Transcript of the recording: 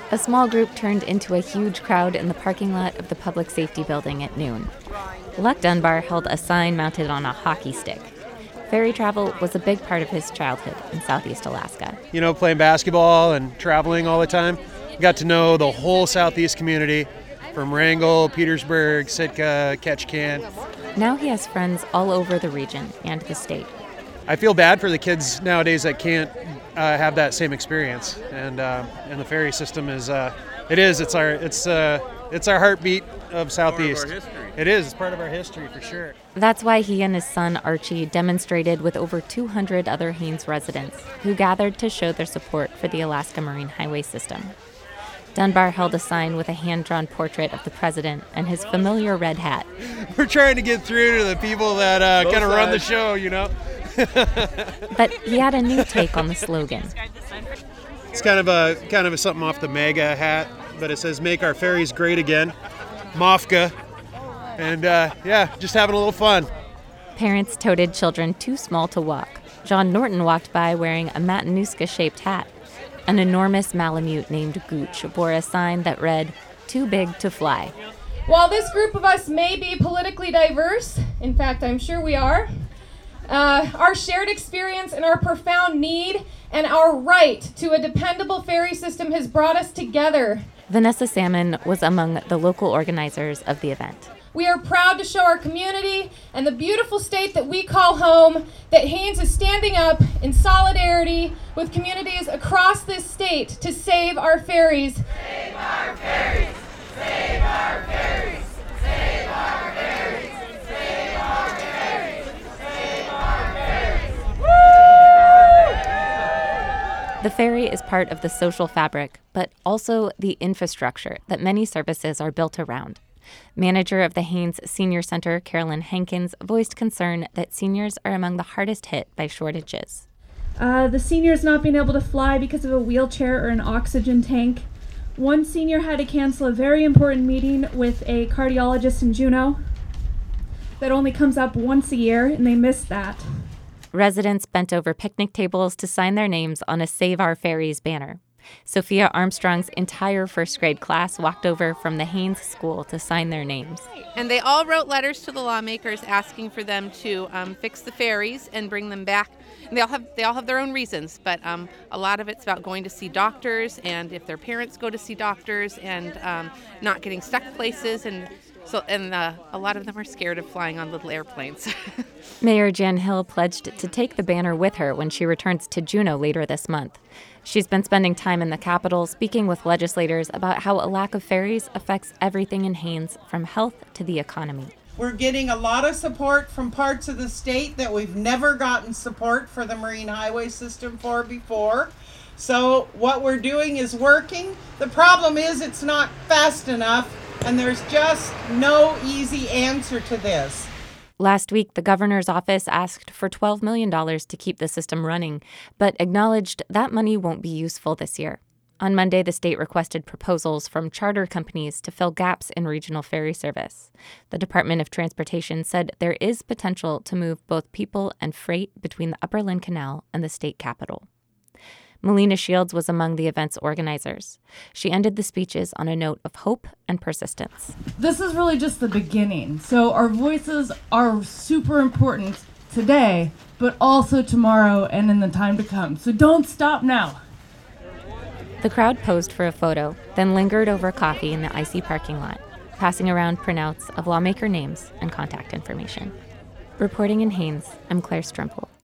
A small group turned into a huge crowd in the parking lot of the public safety building at noon. Luck Dunbar held a sign mounted on a hockey stick. Ferry travel was a big part of his childhood in Southeast Alaska. You know, playing basketball and traveling all the time. Got to know the whole Southeast community, from Wrangell, Petersburg, Sitka, Ketchikan. Now he has friends all over the region and the state. I feel bad for the kids nowadays that can't have that same experience, and the ferry system is it's our heartbeat of Southeast. Part of our history. It is. It's part of our history for sure. That's why he and his son Archie demonstrated with over 200 other Haines residents who gathered to show their support for the Alaska Marine Highway System. Dunbar held a sign with a hand-drawn portrait of the president and his familiar red hat. We're trying to get through to the people that kind of run the show, you know. But he had a new take on the slogan. It's kind of something off the MAGA hat, but it says "Make our ferries great again," MAFGA, and just having a little fun. Parents toted children too small to walk. John Norton walked by wearing a Matanuska-shaped hat. An enormous Malamute named Gooch bore a sign that read, "Too big to fly." While this group of us may be politically diverse, in fact, I'm sure we are, our shared experience and our profound need and our right to a dependable ferry system has brought us together. Vanessa Salmon was among the local organizers of the event. We are proud to show our community and the beautiful state that we call home that Haines is standing up in solidarity with communities across this state to save our ferries. Save our ferries! Save our ferries! Save our ferries! Save our ferries! Save our ferries! Woo! The ferry is part of the social fabric, but also the infrastructure that many services are built around. Manager of the Haines Senior Center, Carolyn Hankins, voiced concern that seniors are among the hardest hit by shortages. The seniors not being able to fly because of a wheelchair or an oxygen tank. One senior had to cancel a very important meeting with a cardiologist in Juneau that only comes up once a year, and they missed that. Residents bent over picnic tables to sign their names on a Save Our Ferries banner. Sophia Armstrong's entire first grade class walked over from the Haines School to sign their names. And they all wrote letters to the lawmakers asking for them to fix the ferries and bring them back. And they all have their own reasons, but a lot of it's about going to see doctors, and if their parents go to see doctors, and not getting stuck places, and a lot of them are scared of flying on little airplanes. Mayor Jan Hill pledged to take the banner with her when she returns to Juneau later this month. She's been spending time in the Capitol speaking with legislators about how a lack of ferries affects everything in Haines, from health to the economy. We're getting a lot of support from parts of the state that we've never gotten support for the Marine Highway System for before. So what we're doing is working. The problem is it's not fast enough, and there's just no easy answer to this. Last week, the governor's office asked for $12 million to keep the system running, but acknowledged that money won't be useful this year. On Monday, the state requested proposals from charter companies to fill gaps in regional ferry service. The Department of Transportation said there is potential to move both people and freight between the Upper Lynn Canal and the state capitol. Melina Shields was among the event's organizers. She ended the speeches on a note of hope and persistence. This is really just the beginning. So our voices are super important today, but also tomorrow and in the time to come. So don't stop now. The crowd posed for a photo, then lingered over coffee in the icy parking lot, passing around printouts of lawmaker names and contact information. Reporting in Haines, I'm Claire Strempel.